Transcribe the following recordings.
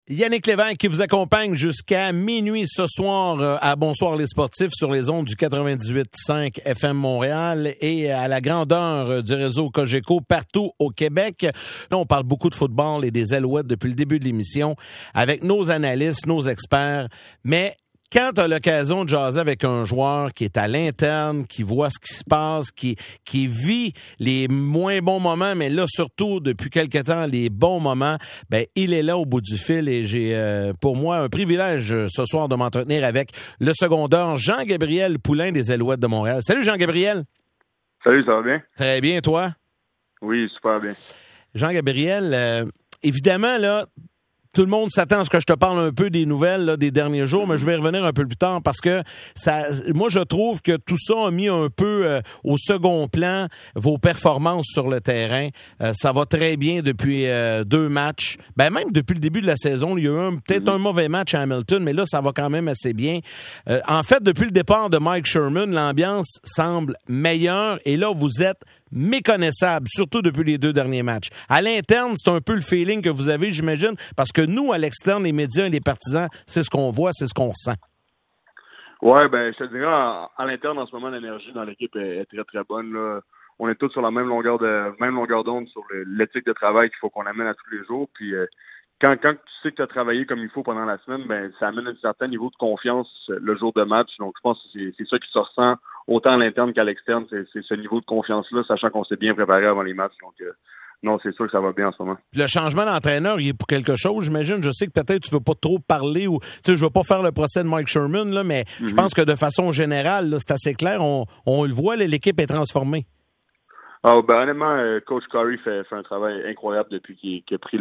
Yannick Lévesque qui vous accompagne jusqu'à minuit ce soir à Bonsoir les sportifs sur les ondes du 98.5 FM Montréal et à la grandeur du réseau Cogeco partout au Québec. Là, on parle beaucoup de football et des Alouettes depuis le début de l'émission avec nos analystes, nos experts, mais quand tu as l'occasion de jaser avec un joueur qui est à l'interne, qui voit ce qui se passe, qui vit les moins bons moments, mais là, surtout, depuis quelque temps, les bons moments, ben il est là au bout du fil et j'ai, pour moi, un privilège ce soir de m'entretenir avec le secondeur Jean-Gabriel Poulain des Alouettes de Montréal. Salut Jean-Gabriel! Salut, ça va bien? Très bien, toi? Oui, super bien. Jean-Gabriel, évidemment, là, tout le monde s'attend à ce que je te parle un peu des nouvelles là, des derniers jours, mais je vais y revenir un peu plus tard parce que moi, je trouve que tout ça a mis un peu au second plan vos performances sur le terrain. Ça va très bien depuis 2 matchs. Ben même depuis le début de la saison, il y a eu peut-être un mauvais match à Hamilton, mais là, ça va quand même assez bien. En fait, depuis le départ de Mike Sherman, l'ambiance semble meilleure et là, vous êtes méconnaissable, surtout depuis les 2 derniers matchs. À l'interne, c'est un peu le feeling que vous avez, j'imagine, parce que nous, à l'externe, les médias et les partisans, c'est ce qu'on voit, c'est ce qu'on ressent. Ouais, ben, je te dirais, à l'interne, en ce moment, l'énergie dans l'équipe est très, très bonne, là. On est tous sur la même longueur d'onde sur l'éthique de travail qu'il faut qu'on amène à tous les jours. Puis, quand tu sais que tu as travaillé comme il faut pendant la semaine, ben, ça amène un certain niveau de confiance le jour de match. Donc, je pense que c'est ça qui se ressent autant à l'interne qu'à l'externe. C'est ce niveau de confiance-là, sachant qu'on s'est bien préparé avant les matchs. Donc, non, c'est sûr que ça va bien en ce moment. Le changement d'entraîneur, il est pour quelque chose, j'imagine. Je sais que peut-être tu veux pas trop parler ou, tu sais, je veux pas faire le procès de Mike Sherman, là, mais je pense que de façon générale, là, c'est assez clair. On le voit, là, l'équipe est transformée. Ah, ben, honnêtement, Coach Curry fait un travail incroyable depuis qu'il a pris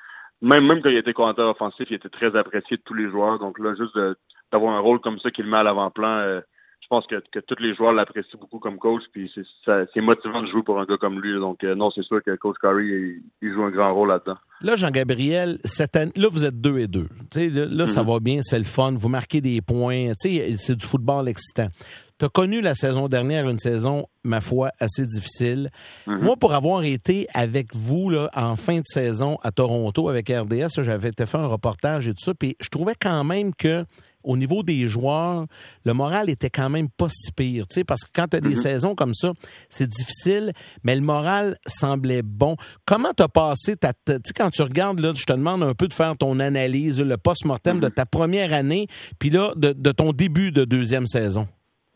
même quand il était coordinateur offensif, il était très apprécié de tous les joueurs. Donc là, juste d'avoir un rôle comme ça qu'il met à l'avant-plan, je pense que tous les joueurs l'apprécient beaucoup comme coach. Puis c'est motivant de jouer pour un gars comme lui. Donc non, c'est sûr que Coach Curry, il joue un grand rôle là-dedans. Là, Jean-Gabriel, cette année, là, vous êtes 2-2. Là, ça va bien, c'est le fun. Vous marquez des points. C'est du football excitant. Tu as connu la saison dernière une saison, ma foi, assez difficile. Moi, pour avoir été avec vous là, en fin de saison à Toronto avec RDS, j'avais fait un reportage et tout ça, puis je trouvais quand même que au niveau des joueurs, le moral était quand même pas si pire, parce que quand tu as des saisons comme ça, c'est difficile, mais le moral semblait bon. Comment t'as passé quand tu regardes, là, je te demande un peu de faire ton analyse, le post-mortem de ta première année, puis là, de ton début de 2e saison?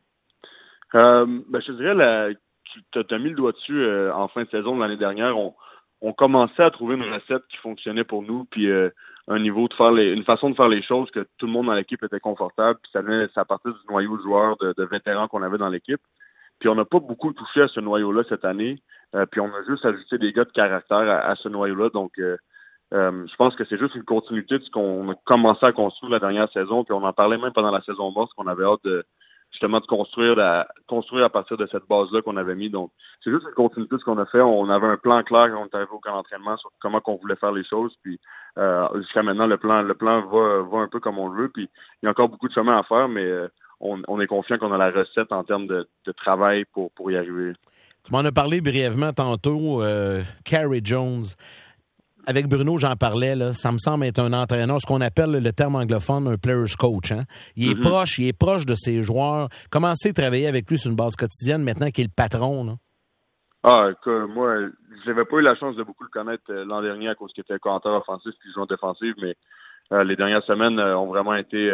Ben, je te dirais, tu as mis le doigt dessus en fin de saison de l'année dernière. On commençait à trouver une recette qui fonctionnait pour nous, puis un niveau de faire une façon de faire les choses que tout le monde dans l'équipe était confortable. Puis ça partait du noyau de joueurs de vétérans qu'on avait dans l'équipe. Puis on n'a pas beaucoup touché à ce noyau-là cette année. Puis on a juste ajouté des gars de caractère à ce noyau-là. Donc je pense que c'est juste une continuité de ce qu'on a commencé à construire la dernière saison. Puis on en parlait même pendant la saison morte, qu'on avait hâte de construire à partir de cette base-là qu'on avait mis. Donc, c'est juste une continuité de ce qu'on a fait. On avait un plan clair quand on est arrivé au camp d'entraînement sur comment qu'on voulait faire les choses. Puis, jusqu'à maintenant, le plan va un peu comme on le veut. Puis, il y a encore beaucoup de chemin à faire, mais on est confiant qu'on a la recette en termes de travail pour y arriver. Tu m'en as parlé brièvement tantôt, Carey Jones. Avec Bruno, j'en parlais, là, ça me semble être un entraîneur, ce qu'on appelle le terme anglophone, un player's coach. Hein? Il est proche de ses joueurs. Commencez à travailler avec lui sur une base quotidienne maintenant qu'il est le patron. Là. Ah, écoute, moi, j'avais pas eu la chance de beaucoup le connaître l'an dernier à cause qu'il était coordinateur offensif puis joueur défensif, mais les dernières semaines ont vraiment été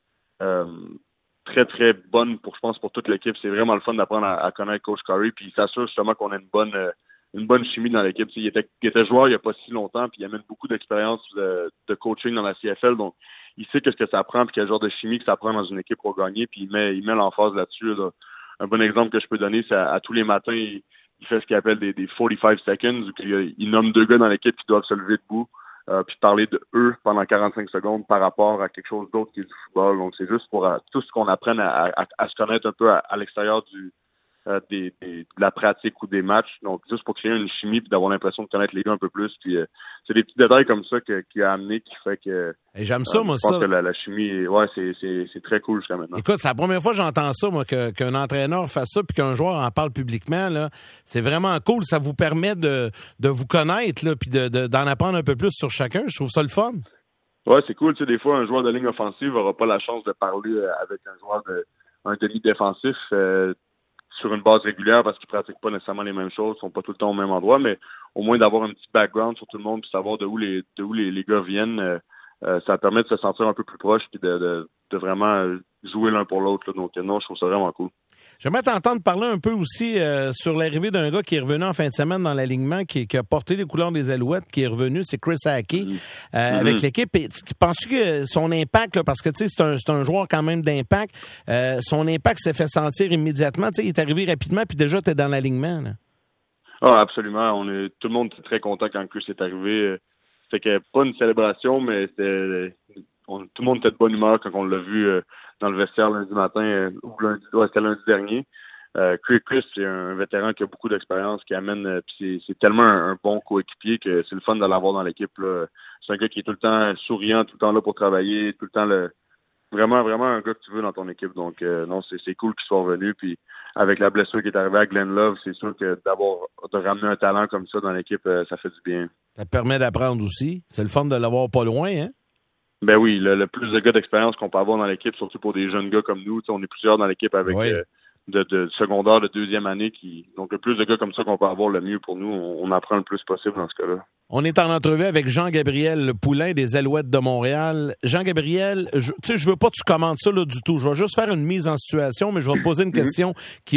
très, très bonnes je pense, pour toute l'équipe. C'est vraiment le fun d'apprendre à connaître Coach Curry, puis il s'assure justement qu'on a une bonne chimie dans l'équipe. Il était joueur il n'y a pas si longtemps, puis il amène beaucoup d'expérience de coaching dans la CFL, donc il sait qu'est-ce que ça prend, puis quel genre de chimie que ça prend dans une équipe pour gagner, puis il met l'emphase là-dessus. Là. Un bon exemple que je peux donner, c'est à tous les matins, il fait ce qu'il appelle des 45 seconds, où il nomme 2 gars dans l'équipe qui doivent se lever debout, puis parler de eux pendant 45 secondes par rapport à quelque chose d'autre qui est du football. Donc c'est juste pour tout ce qu'on apprenne à se connaître un peu à l'extérieur de la pratique ou des matchs, donc juste pour créer une chimie puis d'avoir l'impression de connaître les gars un peu plus, puis c'est des petits détails comme ça qui a amené, qui fait que j'aime ça, moi, je pense que la chimie, ouais, c'est très cool jusqu'à maintenant. Écoute, c'est la première fois que j'entends ça, moi, qu'un entraîneur fasse ça puis qu'un joueur en parle publiquement, là. C'est vraiment cool, ça vous permet de vous connaître, là, puis d'en apprendre un peu plus sur chacun. Je trouve ça le fun. Ouais, c'est cool. Tu sais, des fois, un joueur de ligne offensive n'aura pas la chance de parler avec un demi défensif sur une base régulière parce qu'ils pratiquent pas nécessairement les mêmes choses, ils sont pas tout le temps au même endroit, mais au moins d'avoir un petit background sur tout le monde puis savoir de où les gars viennent, ça permet de se sentir un peu plus proche puis de vraiment jouer l'un pour l'autre. Là. Donc non, je trouve ça vraiment cool. J'aimerais t'entendre parler un peu aussi sur l'arrivée d'un gars qui est revenu en fin de semaine dans l'alignement, qui a porté les couleurs des Alouettes, qui est revenu, c'est Chris Hackey, avec l'équipe. Et penses-tu que son impact, là, parce que tu sais, c'est un joueur quand même d'impact, son impact s'est fait sentir immédiatement. Tu sais, il est arrivé rapidement, puis déjà, tu es dans l'alignement. Là. Ah, absolument. Tout le monde était très content quand Chris est arrivé. C'était pas une célébration, mais tout le monde était de bonne humeur quand on l'a vu dans le vestiaire lundi matin ou c'était lundi dernier. Chris, c'est un vétéran qui a beaucoup d'expérience, qui amène puis c'est tellement un bon coéquipier que c'est le fun de l'avoir dans l'équipe. Là. C'est un gars qui est tout le temps souriant, tout le temps là pour travailler, tout le temps vraiment, vraiment un gars que tu veux dans ton équipe. Donc non, c'est cool qu'il soit revenu. Puis avec la blessure qui est arrivée à Glenn Love, c'est sûr que de ramener un talent comme ça dans l'équipe, ça fait du bien. Ça te permet d'apprendre aussi. C'est le fun de l'avoir pas loin, hein? Ben oui, le plus de gars d'expérience qu'on peut avoir dans l'équipe, surtout pour des jeunes gars comme nous. On est plusieurs dans l'équipe avec de secondaire, de deuxième année. Donc le plus de gars comme ça qu'on peut avoir, le mieux pour nous. On apprend le plus possible dans ce cas-là. On est en entrevue avec Jean-Gabriel Poulain des Alouettes de Montréal. Jean-Gabriel, je veux pas que tu commentes ça là, du tout. Je vais juste faire une mise en situation, mais je vais te poser une question qui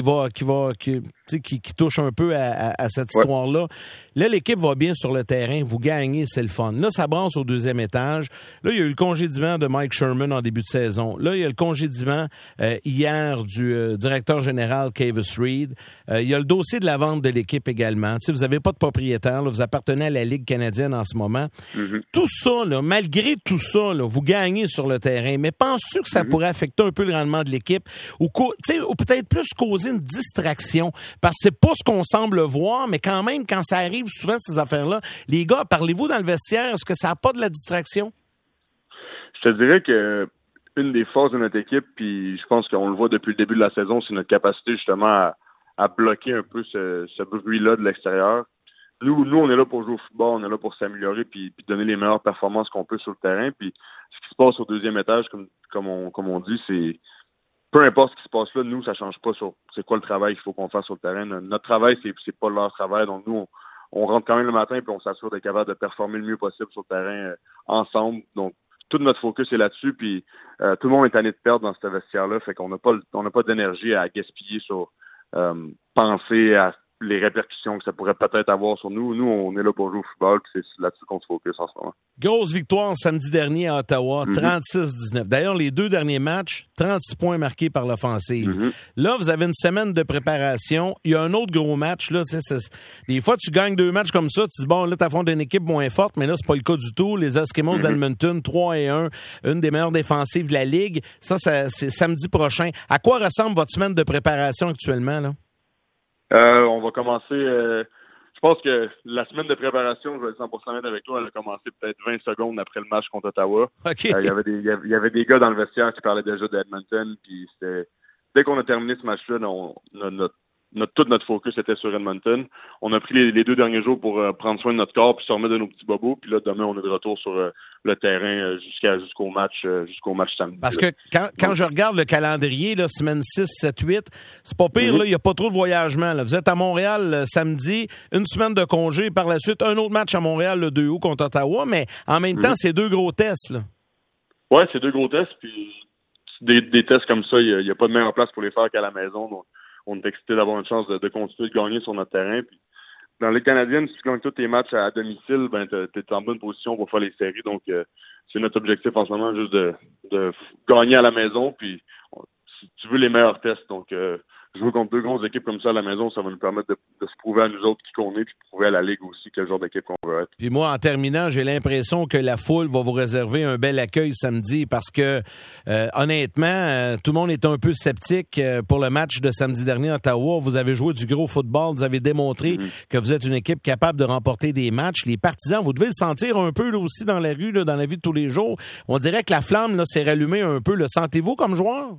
touche un peu à cette histoire-là. Là, l'équipe va bien sur le terrain. Vous gagnez, c'est le fun. Là, ça brasse au deuxième étage. Là, il y a eu le congédiement de Mike Sherman en début de saison. Là, il y a le congédiement hier du directeur général Kavis Reed. Il y a le dossier de la vente de l'équipe également. Tu sais, vous n'avez pas de propriétaire. Là, vous appartenez à la Ligue canadienne en ce moment. Tout ça, là, malgré tout ça, là, vous gagnez sur le terrain. Mais penses-tu que ça pourrait affecter un peu le rendement de l'équipe ou peut-être plus causer une distraction? Parce que c'est pas ce qu'on semble voir, mais quand même, quand ça arrive souvent, ces affaires-là, les gars, parlez-vous dans le vestiaire, est-ce que ça n'a pas de la distraction? Je te dirais que une des forces de notre équipe, puis je pense qu'on le voit depuis le début de la saison, c'est notre capacité justement à bloquer un peu ce bruit-là de l'extérieur. Nous, on est là pour jouer au football, on est là pour s'améliorer puis donner les meilleures performances qu'on peut sur le terrain. Puis ce qui se passe au deuxième étage, comme on dit, c'est peu importe ce qui se passe là, nous, ça change pas sur c'est quoi le travail qu'il faut qu'on fasse sur le terrain. Notre travail, c'est pas leur travail. Donc nous, on rentre quand même le matin puis on s'assure d'être capable de performer le mieux possible sur le terrain ensemble. Donc tout notre focus est là-dessus. Puis tout le monde est tanné de perdre dans ce vestiaire-là, fait qu'on n'a pas d'énergie à gaspiller sur penser à les répercussions que ça pourrait peut-être avoir sur nous. Nous, on est là pour jouer au football, puis c'est là-dessus qu'on se focus en ce moment. Grosse victoire samedi dernier à Ottawa, 36-19. D'ailleurs, les deux derniers matchs, 36 points marqués par l'offensive. Là, vous avez une semaine de préparation. Il y a un autre gros match. Là, des fois, tu gagnes deux matchs comme ça, tu dis, bon, là, t'affrontes une équipe moins forte, mais là, c'est pas le cas du tout. Les Eskimos d'Edmonton, 3-1, une des meilleures défensives de la Ligue. Ça, c'est samedi prochain. À quoi ressemble votre semaine de préparation actuellement, là? On va commencer. Je pense que la semaine de préparation, je vais être 100% honnête avec toi, elle a commencé peut-être 20 secondes après le match contre Ottawa. Okay. Il y avait des gars dans le vestiaire qui parlaient déjà d'Edmonton. Puis dès qu'on a terminé ce match-là, tout notre focus était sur Edmonton. On a pris les 2 derniers jours pour prendre soin de notre corps puis se remettre de nos petits bobos. Puis là, demain, on est de retour sur le terrain jusqu'au match samedi. Parce que quand je regarde le calendrier, là, semaine 6, 7, 8, c'est pas pire, là, il n'y a pas trop de voyagement. Là. Vous êtes à Montréal samedi, une semaine de congé, par la suite, un autre match à Montréal le 2 août contre Ottawa, mais en même temps, c'est 2 gros tests. Là. Ouais, c'est 2 gros tests, puis des tests comme ça, il n'y a pas de meilleure place pour les faire qu'à la maison. Donc, on est excité d'avoir une chance de continuer de gagner sur notre terrain. Puis, dans les Canadiennes, si tu gagnes tous tes matchs à domicile, ben t'es en bonne position pour faire les séries. Donc, c'est notre objectif en ce moment, juste de gagner à la maison. Puis, si tu veux les meilleurs tests, donc jouer contre 2 grosses équipes comme ça à la maison, ça va nous permettre de se prouver à nous autres qui qu'on est, puis prouver à la Ligue aussi quel genre d'équipe qu'on veut être. Puis moi, en terminant, j'ai l'impression que la foule va vous réserver un bel accueil samedi parce que, honnêtement, tout le monde est un peu sceptique pour le match de samedi dernier à Ottawa. Vous avez joué du gros football, vous avez démontré que vous êtes une équipe capable de remporter des matchs. Les partisans, vous devez le sentir un peu là, aussi dans la rue, là, dans la vie de tous les jours. On dirait que la flamme là, s'est rallumée un peu. Le sentez-vous comme joueur?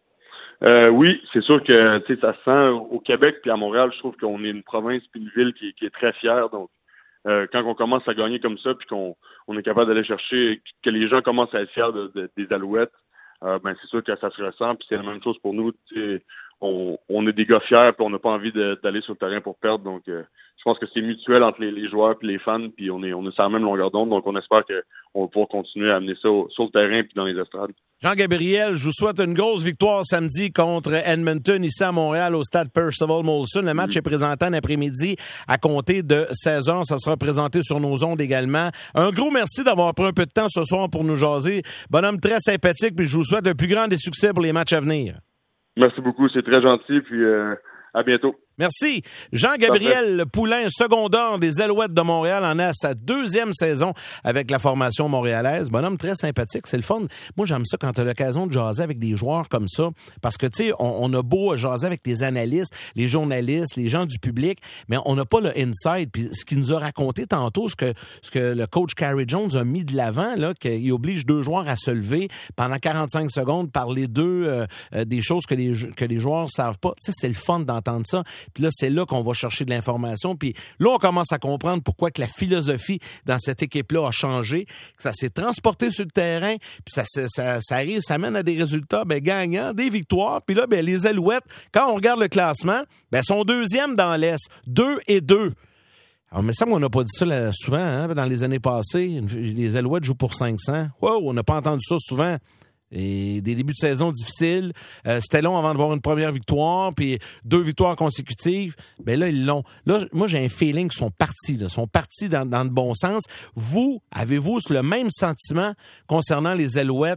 Oui, c'est sûr que ça se sent au Québec puis à Montréal. Je trouve qu'on est une province puis une ville qui est très fière. Donc, quand on commence à gagner comme ça, puis qu'on est capable d'aller chercher, que les gens commencent à être fiers des Alouettes, c'est sûr que ça se ressent, puis c'est la même chose pour nous. On est des gars fiers, puis on n'a pas envie d'aller sur le terrain pour perdre. Donc, je pense que c'est mutuel entre les joueurs et les fans, puis on est sur la même longueur d'onde. Donc, on espère qu'on va pouvoir continuer à amener ça sur le terrain puis dans les estrades. Jean-Gabriel, je vous souhaite une grosse victoire samedi contre Edmonton ici à Montréal au stade Percival Molson. Le match est présenté en après-midi à compter de 16h. Ça sera présenté sur nos ondes également. Un gros merci d'avoir pris un peu de temps ce soir pour nous jaser. Bonhomme très sympathique, puis je vous souhaite le plus grand des succès pour les matchs à venir. Merci beaucoup, c'est très gentil, puis à bientôt. Merci. Jean-Gabriel Poulain, secondeur des Alouettes de Montréal, en est à sa 2e saison avec la formation montréalaise. Bonhomme très sympathique, c'est le fun. Moi, j'aime ça quand tu as l'occasion de jaser avec des joueurs comme ça, parce que, tu sais, on a beau jaser avec les analystes, les journalistes, les gens du public, mais on n'a pas le inside. Puis ce qu'il nous a raconté tantôt, ce que le coach Carey Jones a mis de l'avant, là, qu'il oblige 2 joueurs à se lever pendant 45 secondes, parler d'eux, des choses que les joueurs savent pas. Tu sais, c'est le fun d'entendre ça. Puis là, c'est là qu'on va chercher de l'information. Puis là, on commence à comprendre pourquoi que la philosophie dans cette équipe-là a changé, que ça s'est transporté sur le terrain, puis ça arrive, ça mène à des résultats gagnants, des victoires. Puis là, les Alouettes, quand on regarde le classement, sont 2e dans l'Est, 2-2. Alors, mais ça, on n'a pas dit ça là, souvent, dans les années passées. Les Alouettes jouent pour 500. Wow, on n'a pas entendu ça souvent. Et des débuts de saison difficiles. C'était long avant de voir une première victoire, puis 2 victoires consécutives. Là, ils l'ont. Là, moi, j'ai un feeling qu'ils sont partis. Ils sont partis dans le bon sens. Vous, avez-vous le même sentiment concernant les Alouettes